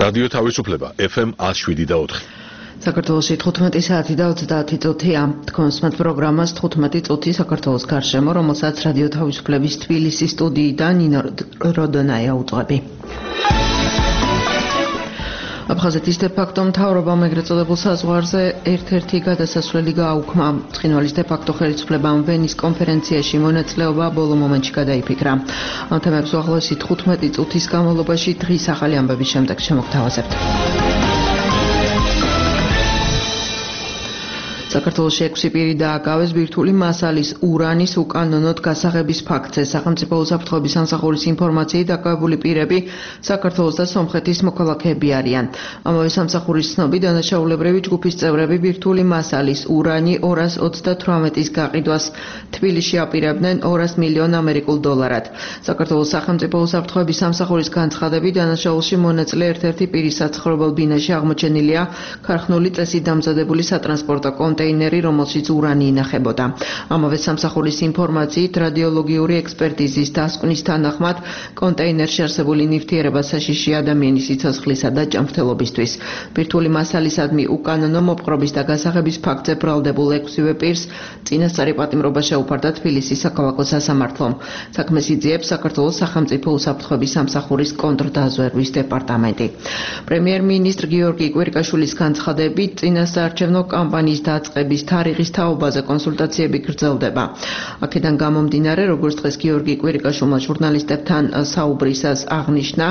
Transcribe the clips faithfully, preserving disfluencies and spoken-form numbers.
რადიო თავისუფლება ეფ ემ ნული შვიდი და ოთხი. საქართველოში თხუთმეტი საათი და ოცდაათი წუთია. თქვენსმათ პროგრამას თხუთმეტი წუთი საქართველოს გარშემო, რომელსაც რადიო თავისუფლების თბილისის სტუდიიდან ნინო როდონაია უძღვები. აფხაზეთის დე-ფაქტო მთავრობამ ეგრეთ წოდებულ საზღვარზე ერთ-ერთი გადასასვლელი გააუქმა. ცხინვალის დე-ფაქტო ხელისუფლებამ ვენის კონფერენციაში მონაწილეობა ბოლო მომენტში გადაიფიქრა. ამ თემებს უახლოესი თხუთმეტი წუთის განმავლობაში დღის ახალი ამბების შემდეგ შემოგთავაზებთ. საქართველოში ექვსი პირი დააკავეს ბირთვული მასალის ურანის უკანონოდ გასაღების ფაქტზე. სახელმწიფო უსაფრთხოების სამსახურის ინფორმაციით დაკავებული პირები საქართველოს და სომხეთის მოქალაქეები არიან. ამავე სამსახურის ცნობით, დანაშაულებრივი ჯგუფის წევრები ბირთვული მასალის ურანი ორას ოცდათვრამეტის გაყიდვას თბილისში აპირებდნენ ორას მილიონ ამერიკულ დოლარად. საქართველოს სახელმწიფო უსაფრთხოების სამსახურის განცხადებით, დანაშაულში მონაწილე ერთ-ერთი პირის საცხოვრებელ ბინაში აღმოჩენილია ქარხნული წესით დამზადებული სატრანსპორტო კონტეინერი, რომელშიც ურანი ინახებოდა. ამავე სამსახურის ინფორმაციით, რადიოლოგიური ექსპერტიზის დასკვნის თანახმად, კონტეინერში არსებული ნივთიერება საშიში ადამიანის სიცოცხლისა და ჯანმრთელობისთვის. ბირთვული მასალისადმი უკანონო მოპყრობის და გასაღების ფაქტზე ბრალდებულ ექვსივე პირს წინასწარი პატიმრობა შეუფარდა თბილისის საქალაქო სასამართლომ. საქმეს იძიებს საქართველოს სახელმწიფო უსაფრთხოების სამსახურის კონტრდაზვერვის დეპარტამენტი. პრემიერ-მინისტრ გიორგი კვირიკაშვილის განცხადებით, წინასაარჩევნო კამპანიის დაწყების თარიღის თაობაზე კონსულტაციები გრძელდება. აქედან გამომდინარე, როგორც დღეს გიორგი კვირიკაშვილმა ჟურნალისტებთან საუბრისას აღნიშნა,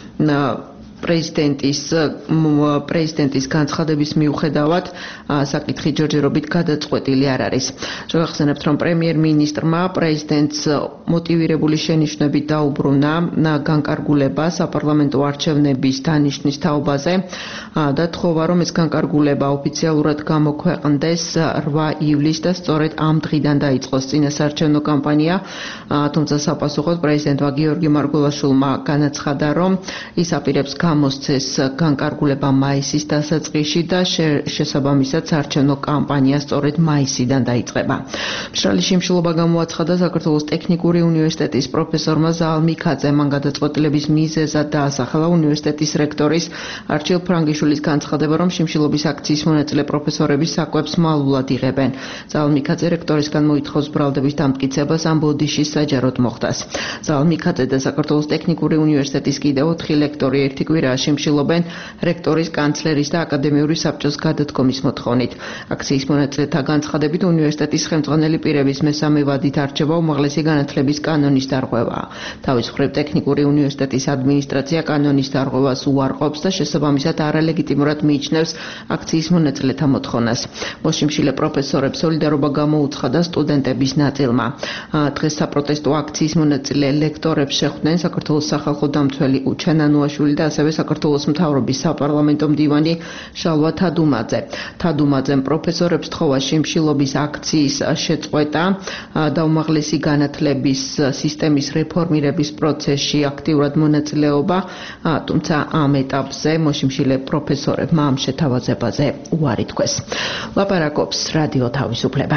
პრეზიდენტის პრეზიდენტის განცხადების მიუხედავად საკითხი ჯერჯერობით გადაწყვეტილი არ არის. შევახსენებთ, რომ პრემიერ-მინისტრმა პრეზიდენტს მოტივირებული შენიშვნებით დაუბრუნა განკარგულება საპარლამენტო არჩევნების დანიშნვის თაობაზე და თხოვა, რომ ეს განკარგულება ოფიციალურად გამოქვეყნდეს რვა ივლისს და სწორედ ამ დღიდან დაიწყოს წინასაარჩევნო კამპანია. თუმცა საპასუხოდ პრეზიდენტმა გიორგი მარგველაშვილმა განაცხადა, რომ ის აპირებს გამოსცეს განკარგულება მაისის დასაწყისში და შესაბამისად საარჩევნო კამპანია სწორედ მაისიდან დაიწყება. მშრალი შიმშილობა გამოაცხადა საქართველოს ტექნიკური უნივერსიტეტის პროფესორმა ზაალ მიქაძემ. მან გადაწყვეტილების მიზეზად დაასახელა უნივერსიტეტის რექტორის არჩილ ფრანგიშვილის განცხადება, რომ შიმშილობის აქციის მონაწილე პროფესორები საკვებს მალულად იღებენ. ზაალ მიქაძე რექტორისგან მოითხოვს ბრალდების დამტკიცებას ამ ბოდიშის საჯაროდ მოხდას. ზაალ მიქაძე და საქართველოს ტექნიკური უნივერსიტეტის კიდევ ოთხი ლექტორი ერთი კვირაა შიმშილობენ რექტორის, კანცლერის და აკადემიური საბჭოს გადადგომის მოთხოვნით. აქციის მონაწილეთა განცხადებით, უნივერსიტეტის ხელმძღვანელი პირების მესამე ვადით არჩევა უმაღლესი განათლების კანონის დარღვევაა. თავის მხრივ ტექნიკური უნივერსიტეტის ადმინისტრაცია კანონის დარღვევას უარყოფს და შესაბამისად არალეგიტიმურად მიიჩნევს აქციის მონაწილეთა მოთხოვნას. მოშიმშილე პროფესორებს სოლიდარობა გამოუცხადა სტუდენტების ნაწილმა. დღეს საპროტესტო აქციის მონაწილე ლექტორებს შეხვდნენ საქართველოს სახალხო დამცველი უჩან ანუაშვილი და ასევე საქართველოს მთავრობის საპარლამენტო მდივანი შალვა თადუმაძე. თადუმაძემ პროფესორებს თხოვა შიმშილობის აქციის შეწყვეტა და უმაღლესი განათლების სისტემის რეფორმირების პროცესში აქტიურად მონაწილეობა, თუმცა ამ ეტაპზე მოშიმშილე პროფესორებმა ამ შეთავაზებაზე უარი თქვეს. ლაპარაკობს რადიო თავისუფლება.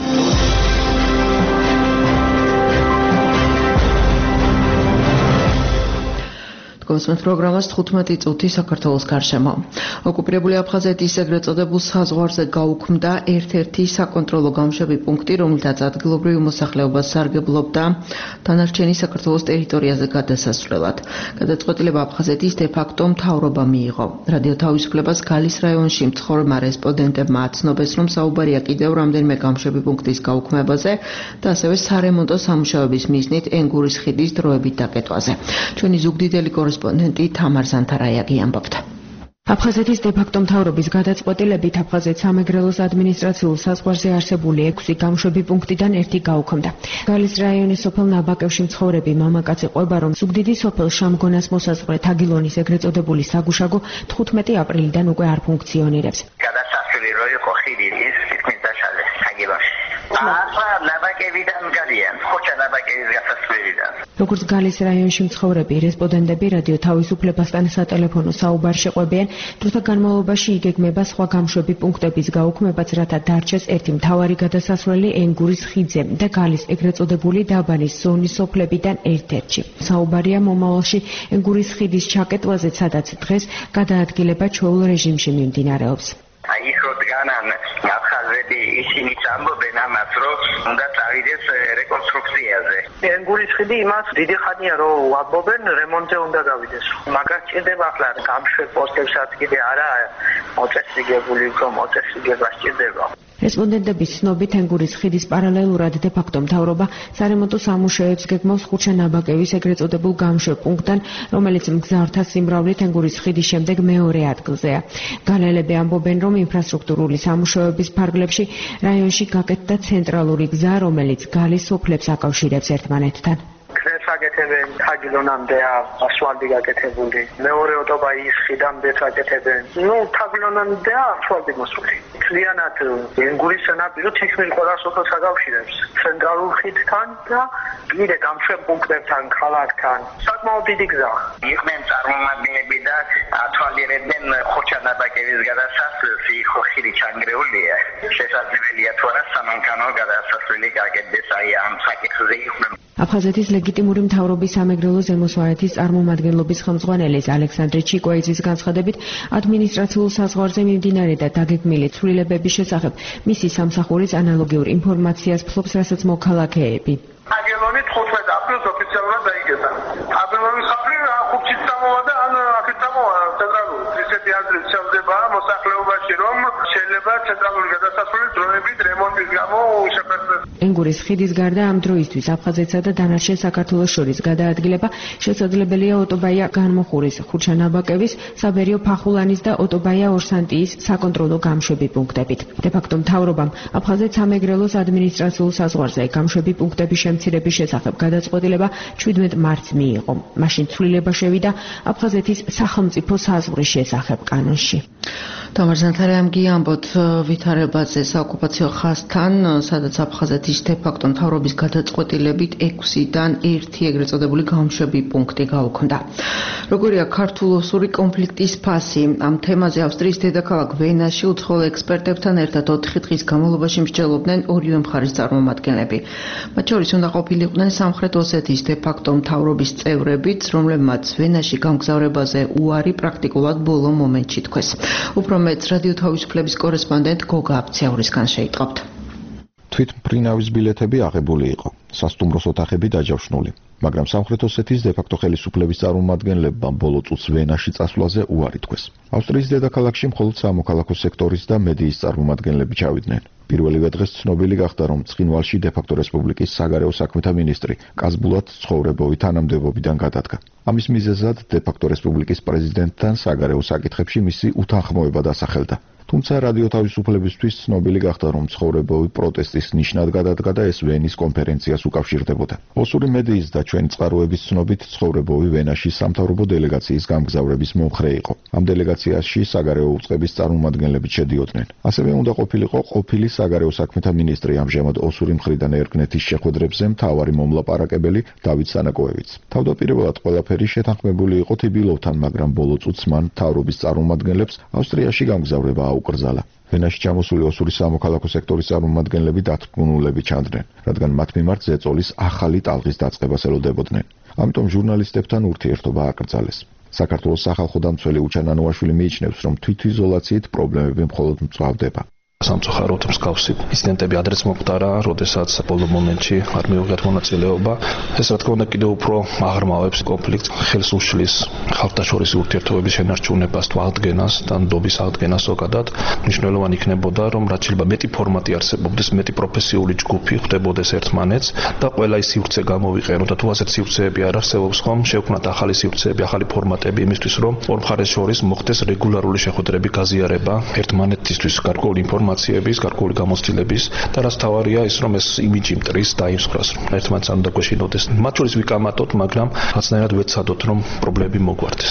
კოსმოს პროგრამას თხუთმეტი წუთი საქართველოს გარშემო. ოკუპირებული აფხაზეთის ეგრეთ წოდებულ საზღვარზე გაუქმდა ერთ-ერთი საკონტროლო გამშვები პუნქტი, რომელთაც ადგილობრივი მოსახლეობა სარგებლობდა დანარჩენი საქართველოს ტერიტორიაზე გადასასვლელად. გადაწყვეტილება აფხაზეთის დე-ფაქტო მთავრობა მიიღო. რადიო თავისუფლებას გალის რაიონში მცხოვრებმა რესპონდენტებმა აცნობეს, რომ საუბარია კიდევ რამდენიმე გამშვები პუნქტის გაუქმებაზე და ასევე სარემონტო სამუშაოების მიზნით ენგურის ხიდის დროებით დაკეტვაზე. ჩვენი ზუგდიდელი კორესპონდენტი თამარ ზანთარაიაგი ამბობდა. აფხაზეთის დე-ფაქტო მთავრობის გადაწყვეტილებით აფხაზეთის სამეგრელოს ადმინისტრაციულ საზღვარზე არსებული ექვსი გამშვები პუნქტიდან ერთი გაუქმდა. გალის რაიონის სოფელ ნაბაკევში მცხოვრები მამაკაცი ყვება, რომ ზუგდიდის სოფელ შამგონას მოსაზღვრე თაგილონის ეგრეთ წოდებული საგუშაგო თხუთმეტი აპრილიდან უკვე არ ფუნქციონირებს. გადასასვლელი რო იყო ხიდი ის თითქმის დაშალეს თაგილონში. ახლა ნაბაკებიდან გადიან, ხოჭა ნაბაკების გასასვლელიდან. როგორც გალის რაიონში მცხოვრები რესპონდენტები რადიო თავისუფლებასთან სატელეფონო საუბარში ყვებიან, დროთა განმავლობაში იგეგმება სხვა გამშვები პუნქტების გაუქმებაც, რათა დარჩეს ერთი მთავარი გადასასვლელი ენგურის ხიდზე და გალის ეგრეთ წოდებული დაბანის ზონის სოფლებიდან ერთ-ერთში. საუბარია მომავალში ენგურის ხიდის ჩაკეტვაზე, სადაც დღეს გადაადგილება ჩვეულ რეჟიმში მიმდინარეობს. აი ხო დგანან ახალები ისინი ამბობენ ამას, რომ უნდა წავიდეს რეკონსტრუქციაზე. ენგურის ხიდი იმას დიდი ხანია რომ ამბობენ რემონტზე უნდა გავიდეს. მაგას ჭირდება ახლა გამშვებ პოსტებსაც კიდე არა მოწესრიგებული, რომ მოწესრიგება სჭირდება. რესპონდენტების ცნობით ენგურის ხიდის პარალელურად დე ფაქტო მთავრობა სარემონტო სამუშაოებს გეგმავს ხუჩა-ნაბაკევის ეგრეთ წოდებულ გამშვებ პუნქტთან, რომელიც მგზავრთა სიმრავლით ენგურის ხიდის შემდეგ მეორე ადგილზეა. განელები ამბობენ, რომ ინფრასტრუქტურული სამუშაოების ფარგლებში რაიონში გაკეთდა ცენტრალური გზა, რომელიც გალის სოფლებს აკავშირებს ერთმანეთთან. გაკეთებენ თაგილონამდე ასფალტი გაკეთებული, მეორე ოტობაის ხიდამდე გაკეთებენ. ნუ თაგილონამდე ასფალტი მოსული. მთლიანად ენგურის სანაპირო თითქმის ყველა სოფელს აკავშირებს ცენტრალურ ხიდთან და კიდე გამშვებ პუნქტებთან, ქალაქთან. საკმაოდ დიდი გზა. იყვნენ წარმომადგენლები და ათვალიერებდნენ ხოჭა-ნაბაკების გადასასვლელს, ხო ხიდი ჩანგრეულია. შესაძლებელია თუ არა სამანქანო გადასასვლელი გაკეთდეს აი ამ საკითხზე იყვნენ. აფხაზეთის ლეგიტიმური მთავრობის სამეგრელო ზემოსვანეთის წარმომადგენლობის ხელმძღვანელის ალექსანდრე ჩიკოიძის განცხადებით, ადმინისტრაციულ საზღვარზე მიმდინარე და დაგეგმილი ცვლილებების შესახებ მისი სამსახურის ანალოგიურ ინფორმაციას ფლობს, რასაც მოქალაქეები. აგელონი თხუთმეტ აპრილს ოფიციალურად დაიგეთა. აბელონის აპრილ ხუთშიც წამოვიდა, ან აქეთ წამოვა ცენტრალური. ისეთი აზრით შეხვდება მოსახლეობაში, რომ შეიძლება ცენტრალური გადასასვლელის დროებით რემონტის გამო შეფერდეს. ენგურის ხიდის გარდა ამ დროისთვის აფხაზეთსა და დანარჩენ საქართველოს შორის გადაადგილება შესაძლებელია ოტობაია განმოხურის, ხუჩა-ნაბაკევის, საბერიო ფახულანის და ოტობაია ორსანტიის საკონტროლო გამშვები პუნქტებით. დე ფაქტო მთავრობამ აფხაზეთ სამეგრელოს ადმინისტრაციულ საზღვარზე გამშვები პუნქტების შემცირების შესახებ გადაწყვეტილება ჩვიდმეტ მარტს მიიღო. მაშინ ცვლილება შევიდა აფხაზეთის სახელმწიფო საზღვრის შესახებ კანონში. თამარ ზანთარიამგი ამბობთ ვითარებაზე საოკუპაციო ხაზთან, სადაც აფხაზეთის დე ფაქტო მთავრობის გადაწყვეტილებით ექვსიდან ერთი ეგრეთ წოდებული გამშვები პუნქტი გაუქმდა. როგორია ქართულ-ოსური კონფლიქტის ფასი? ამ თემაზე ავსტრიის დედაქალაქ ვენაში უცხოელ ექსპერტებთან ერთად ოთხი დღის განმავლობაში მსჯელობდნენ ორივე მხარის წარმომადგენლები. მათ შორის უნდა ყოფილიყვნენ სამხრეთ ოსეთის დე ფაქტო მთავრობის წევრებიც, რომლებმაც ვენაში გამგზავრებაზე უარი პრაქტიკულად ბოლო მომენტში თქვეს. უფრო მეც რადიო თავისუფლების კორესპონდენტ გოგა აფციაურისგან შეიტყობთ. თვითმფრინავის ბილეთები აღებული იყო, სასტუმროს ოთახები დაჯავშნული, მაგრამ სამხრეთ ოსეთის დე ფაქტო ხელისუფლების წარმომადგენლებმა ბოლო წუთს ვენაში წასვლაზე უარი თქვეს. ავსტრიის დედაქალაქში მხოლოდ სამოქალაქო სექტორის და მედიის წარმომადგენლები ჩავიდნენ. პირველივე დღეს ცნობილი გახდა, რომ ცხინვალში დე ფაქტო რესპუბლიკის საგარეო საქმეთა მინისტრი კაზბულად ცხოვრებოვი თანამდებობიდან გადადგა. ამის მიზეზად დე ფაქტო რესპუბლიკის პრეზიდენტთან საგარეო საკითხებში მისი უთანხმოება დასახელდა. თუმცა რადიო თავისუფლებისთვის ცნობილი გახდა, რომ ცხოვრებოვი პროტესტის ნიშნად გადადგა და ეს ვენის კონფერენციას უკავშირდებოდა. ოსური მედიის და ჩვენი წყაროების ცნობით ცხოვრებოვი ვენაში სამთავრობო დელეგაციის გამგზავრების მომხრე იყო. ამ დელეგაციაში საგარეო უწყების წარმომადგენლები შედიოდნენ. ასევე უნდა ყოფილიყო ყოფილი საგარეო საქმეთა მინისტრი, ამჟამად ოსური მხრიდან ერგნეთის შეხვედრებზე მთავარი მომლაპარაკებელი დავით სანაკოევიც. თავდაპირველად ყველაფერი შეთანხმებული იყო თიბილოვთან, მაგრამ ბოლო წუთს მან მთავრობის წარმომადგენლებს ავსტრიაში გამგზავრება უკრძალა. ვენაში ჩამოსული ოსური სამოქალაქო სექტორის წარმომადგენლები დათქმულები ჩანდნენ, რადგან მათ მიმართ ზეწოლის ახალი ტალღის დაწყებას ელოდებოდნენ. ამიტომ ჟურნალისტებთან ურთიერთობა აკრძალეს. საქართველოს სახალხო დამცველი უჩან ანუაშვილი მიიჩნევს, რომ თვითიზოლაციით პრობლემები მხოლოდ მწვავდება. სამწუხაროდ მსგავსი ინციდენტები ადრეც მოხდარა, როდესაც ბოლო მომენტში არ მიუღიათ მონაწილეობა. ეს რა თქმა უნდა კიდევ უფრო აღრმავებს კონფლიქტს, ხელს უშლის ხალხთა შორის ურთიერთობების შენარჩუნებას, თვალდგენას და ნდობის აღდგენას ზოგადად. მნიშვნელოვანი იქნებოდა, რომ რაც შეიძლება მეტი ფორმატი არსებობდეს, მეტი პროფესიული ჯგუფი ხვდებოდეს ერთმანეთს და ყველა ის სივრცე გამოვიყენოთ და თუ ასეთ სივრცეები არ არსებობს ხომ, შევქმნათ ახალი სივრცეები, ახალი ფორმატები იმისთვის, რომ ორ მხარეს შორის მოხდეს რეგულარული შეხვედრები, გაზიარება ერთმანეთისთვის გარკვეული ინფორმაცია ინფორმაციების, გარკვეული გამოცდილების და რაც თავარია ის, რომ ეს იმიჯი მტრის და იმსხვრას, რომ ერთმანეთს არ უნდა გვეშინოდეს. მათ შორის ვიკამათოთ, მაგრამ რაცნაირად ვეცადოთ, რომ პრობლემები მოგვარდეს.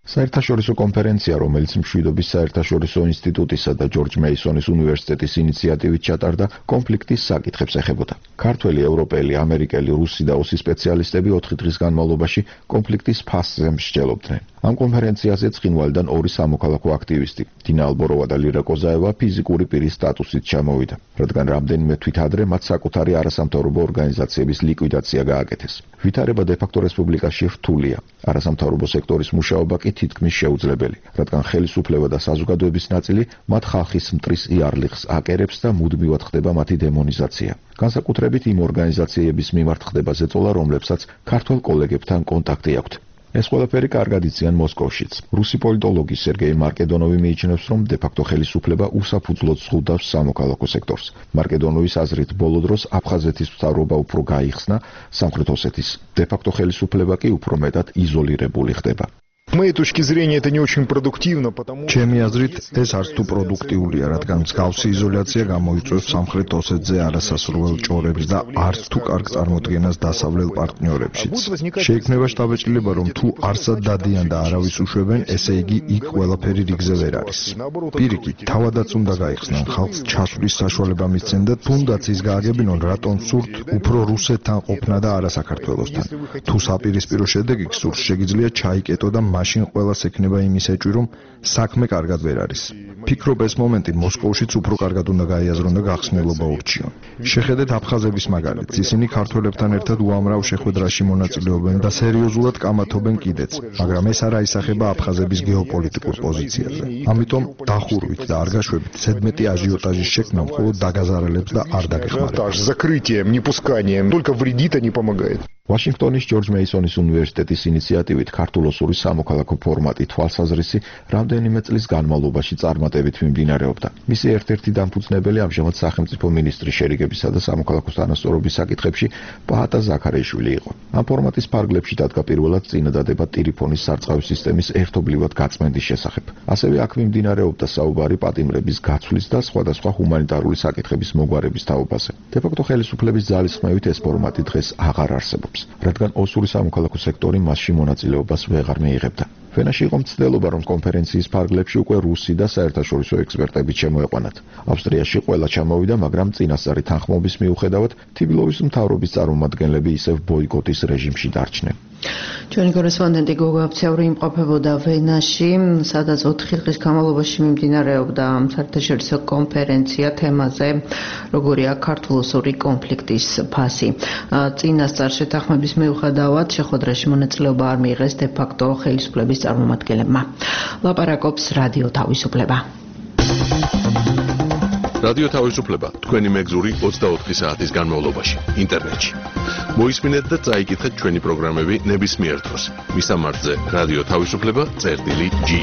საერთაშორისო კონფერენცია, რომელიც მშვიდობის საერთაშორისო ინსტიტუტისა და ჯორჯ მეისონის უნივერსიტეტის ინიციატივით ჩატარდა, კონფლიქტის საკითხებს ეხებოდა. ქართველი, ევროპელი, ამერიკელი, რუსი და ოსი სპეციალისტები ოთხი დღის განმავლობაში კონფლიქტის ფასზე მსჯელობდნენ. ამ კონფერენციაზე ცხინვალიდან ორი სამოქალაქო აქტივისტი, დინა ალბოროვა და ლირა კოზაევა ფიზიკური პირის სტატუსით ჩამოვიდა, რადგან რამდენიმე თვით ადრე მათ საკუთარი არასამთავრობო ორგანიზაციების ლიკვიდაცია გააკეთეს. ვითარება დე-ფაქტო რესპუბლიკაში რთულია. არასამთავრობო სექტორის მუშაობა კი თითქმის შეუძლებელი, რადგან ხელისუფლება და საზოგადოების ნაწილი მათ ხალხის მტრის იარლიხს აკერებს და მუდმივად ხდება მათი დემონიზაცია. განსაკუთრებით იმ ორგანიზაციების მიმართ ხდება ზეწოლა, რომლებსაც ქართველ კოლეგებთან კონტაქტი აქვთ. ეს ყველაფერი კარგად იციან მოსკოვშიც. რუსი პოლიტოლოგი სერგეი მარკედონოვი მიიჩნევს, რომ დე-ფაქტო ხელისუფლება უსაფუძვლოდ ზღუდავს სამოქალაქო სექტორს. მარკედონოვის აზრით, ბოლო დროს აფხაზეთის მთავრობა უფრო გაიხსნა, სამხრეთ ოსეთის დე-ფაქტო ხელისუფლება კი უფრო მეტად იზოლირებული ხდება. С моей точки зрения, это не очень продуктивно, потому что... ჩემი აზრით, ეს არც თუ პროდუქტიულია, რადგან მსგავსი იზოლაცია გამოიწვევს სამხრეთ ოსეთზე არასასურველ ჭორებს და არც თუ კარგ წარმოდგენას დასავლელ პარტნიორებშიც. შეიქმნება შთაბეჭდილება, რომ თუ არსად დადიან და არავის უშვებენ, ესე იგი იქ ყველაფერი რიგზე ვერ არის. პირიქით, თავადაც უნდა გაიხსნან, ხალხს ჩასვლის საშუალება მისცენ და თუნდაც ის გააგებინონ, რატომ სურთ უფრო რუსეთთან ყოფნა და არა საქართველოსთან. თუ საპირისპირო შედეგი გსურს, შეგიძლია ჩაიკეტო და მაშინ ყველას ექნება იმის ეჭვი, რომ საქმე კარგად ვერ არის. ფიქრობ, ეს მომენტი მოსკოვშიც უფრო კარგად უნდა გაიაზრონ და გახსნილობა ურჩიონ. შეხედეთ აფხაზების მაგალითს. ისინი ქართველებთან ერთად უამრავ შეხვედრაში მონაწილეობენ და სერიოზულად კამათობენ კიდეც, მაგრამ ეს არ აისახება აფხაზების გეოპოლიტიკურ პოზიციაზე. ამიტომ დახურვით და არ გაშვებით ზედმეტი აჟიოტაჟის შექმნა მხოლოდ დაგაზარალებს და არ დაგეხმარება. Закрытием, непусканием только вредит, а не помогает. ვაშინგტონის ჯორჯ მეისონის უნივერსიტეტის ინიციატივით ქართულ-ოსური სამოქალაქო ფორმატი თვალსაზრისი რამდენიმე წლის განმავლობაში წარმატებით მიმდინარეობდა. მისი ერთ-ერთი დამფუძნებელი ამჟამად სახელმწიფო მინისტრი შერიგებისა და სამოქალაქო თანასწორობის საკითხებში პაატა ზაქარიაშვილი იყო. ამ ფორმატის ფარგლებში დადგა პირველად წინადადება ტელეფონის სარწყავი სისტემის ერთობლივად გაწმენდის შესახებ. ასევე აქ მიმდინარეობდა საუბარი პატიმრების გაცვლის და სხვადასხვა ჰუმანიტარული საკითხების მოგვარების თაობაზე. დე-ფაქტო ხელისუფლების ძალისხმევით ეს ფორმატი დღეს აღარ არსებობს, რადგან ოსური სამოქალაქო სექტორი მასში მონაწილეობას ვეღარ მიიღებდა. ვენაში იყო მცდელობა, რომ კონფერენციის ფარგლებში უკვე რუსი და საერთაშორისო ექსპერტები შემოეყვანათ. ავსტრიაში ყველა ჩამოვიდა, მაგრამ წინასწარი თანხმობის მიუხედავად თბილისის მთავრობის წარმომადგენლები ისევ ბოიკოტის რეჟიმში დარჩნენ. ჩვენი კორესპონდენტი გოგო აფციური იმყოფებოდა ვენაში, სადაც ოთხი დღის განმავლობაში მიმდინარეობდა საერთაშორისო კონფერენცია თემაზე, როგორია ქართულ-ოსური კონფლიქტის ფასი. წინასწარ შეთანხმების მიუხედავად შეხვედრაში მონაწილეობა არ მიიღეს დე-ფაქტო ხელისუფლების წარმომადგენლებმა. ლაპარაკობს რადიო თავისუფლება. რადიო თავისუფლება თქვენი მეგზური ოცდაოთხი საათის განმავლობაში ინტერნეტში. მოისმინეთ და წაიკითხეთ ჩვენი პროგრამები ნებისმიერ დროს. მისამართზე რადიო თავისუფლება წერტილი ჯი.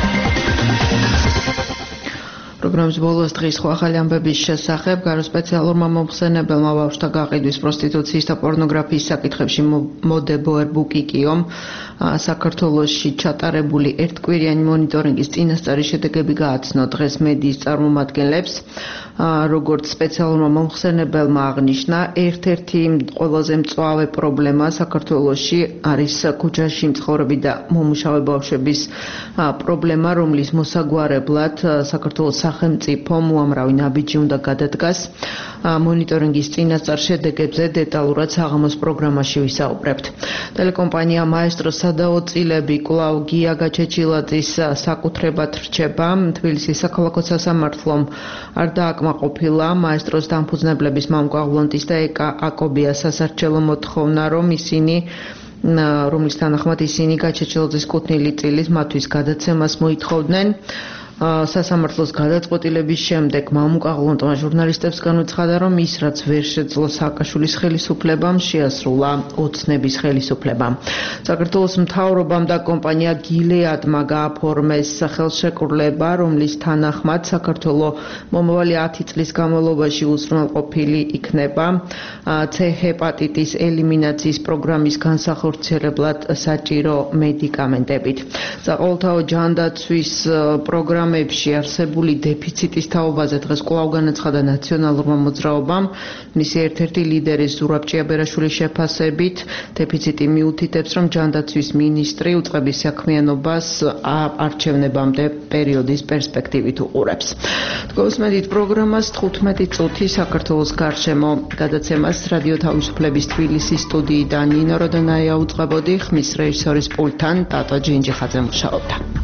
პროგრამის ბოლოს დღის ახალი ამბების შესახებ გარო სპეციალურმა მომხსენებელმა ბავშვთა გაყიდვის, პროსტიტუციის და პორნოგრაფიის საკითხებში მოდებოერ ბუკიკიომ საქართველოში ჩატარებული ერთკვირიანი მონიტორინგის წინასწარი შედეგები გააცნო დღეს მედიის წარმომადგენლებს. როგორც სპეციალურმა მომხსენებელმა აღნიშნა, ერთ-ერთი ყველაზე მწვავე პრობლემა საქართველოში არის ქუჩაში მცხოვრები და მომუშავე ბავშვების პრობლემა, რომლის მოსაგვარებლად საქართველოს სახელმწიფომ უამრავი ნაბიჯი უნდა გადადგას. მონიტორინგის წინასწარ შედეგებზე დეტალურად საღამოს პროგრამაში ვისაუბრებთ. ტელეკომპანია მაესტროს სადაოწილები კვლავ გია გაჩეჩილაძის საკუთრებად რჩება. თბილისის საქალაქო სასამართლომ არ დააკმაყოფილა მაესტროს დამფუძნებლების მამუკა ღლონტის და ეკა აკობიას სასარჩელო მოთხოვნა, რომ ისინი რომლის თანახმად ისინი გაჩეჩილაძის კუთვნილი წილის მათთვის გადაცემას მოითხოვდნენ. სასამართლოს გადაწყვეტილების შემდეგ მამუკა ღლონტმა ჟურნალისტებს განუცხადა, რომ ის რაც ვერ შეძლო სააკაშვილის ხელისუფლებამ, შეასრულა ოცნების ხელისუფლებამ. საქართველოს მთავრობამ და კომპანია გილეადმა გააფორმეს ხელშეკრულება, რომლის თანახმად საქართველოს მომავალი ათი წლის განმავლობაში უზრუნველყოფილი იქნება C ჰეპატიტის ელიმინაციის პროგრამის განსახორციელებლად საჭირო მედიკამენტებით. საყოველთაო ჯანდაცვის პროგრამა პროგრამებში არსებული დეფიციტის თაობაზე დღეს კვლავ განაცხადა ნაციონალურმა მოძრაობამ. მისი ერთ-ერთი ლიდერი ზურაბ ჭიაბერაშვილის შეფასებით, დეფიციტი მიუთითებს, რომ ჯანდაცვის მინისტრი უწყების საქმიანობას არჩევნებამდე პერიოდის პერსპექტივით უყურებს. თქვენსმენით პროგრამას თხუთმეტი წუთი საქართველოს გარშემო გადაცემას რადიო თავისუფლების თბილისის სტუდიიდან ნინო როდონაია უწყებოდი, ხმის რეჟისორის პულტთან ტატო ჯინჯიხაძე მუშაობდა.